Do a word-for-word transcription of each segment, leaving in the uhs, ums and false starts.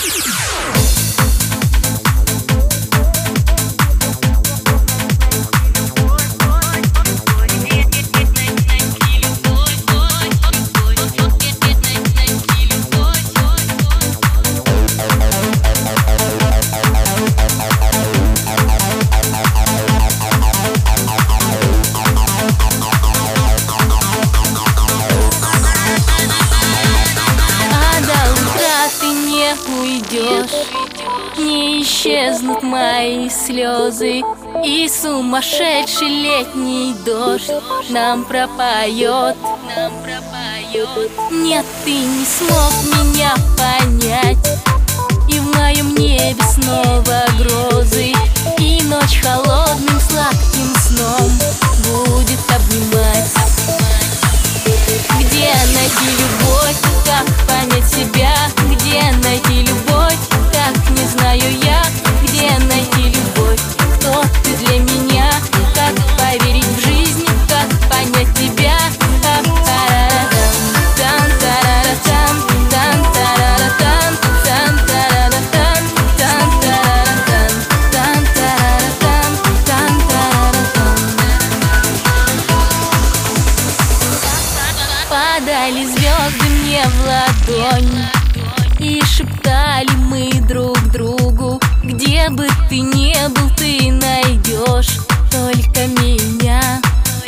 Уйдешь, не исчезнут мои слезы, и сумасшедший летний дождь нам пропоет. Нет, ты не смог меня понять, и в моем небе снова грозы, и ночь холодным сладким сном будет обнимать. Где найти любовь, как понять себя? Где найти любовь, как не знаю я? Где найти любовь, кто ты для меня? Как поверить в жизнь, как понять тебя? Падали звезды мне в ладонь, и шептали мы друг другу: где бы ты ни был, ты найдешь только меня.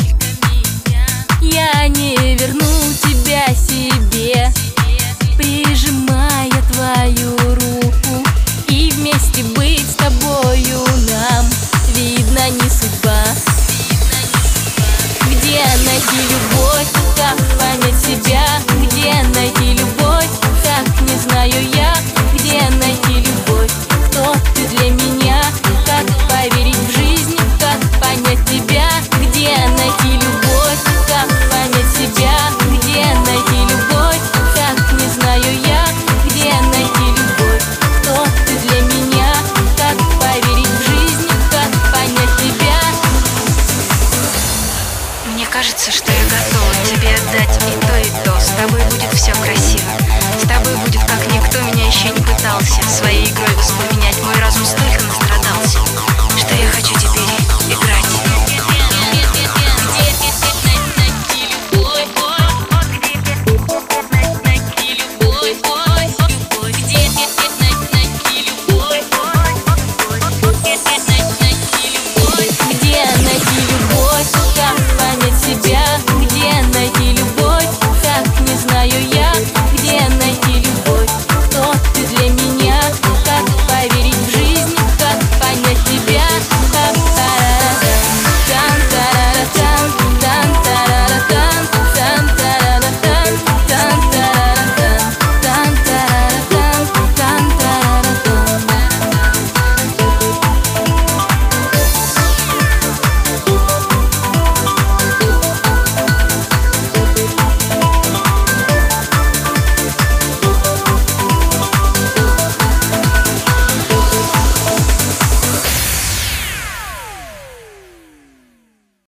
Я не верну тебя себе, прижимая твою руку, и вместе быть с тобою нам, видно, не судьба. Где найти любовь, как понять себя? Где найти любовь, как не знаю я? Где найти любовь, кто ты для меня? Как поверить в жизнь, как понять тебя? Где найти любовь, как понять себя? Где найти любовь, как не знаю я? Где найти любовь, кто ты для меня? Как поверить в жизнь, как понять тебя? Мне кажется, что я готова тебе отдать и то, и то. С тобой будет все красиво.